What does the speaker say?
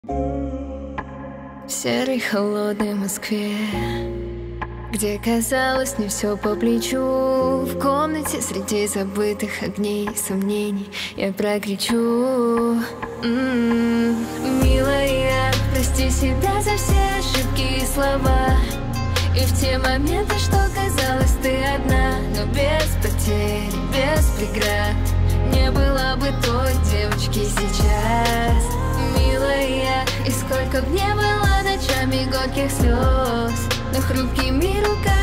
В серой холодной Москве, где казалось не все по плечу, в комнате среди забытых огней и сомнений я прокричу: милая, прости себя за все ошибки и слова, и в те моменты, что казалось ты одна, но без потерь, без преград не было бы той девочки сейчас, милая. И сколько б не было ночами горьких слез, но хрупкими руками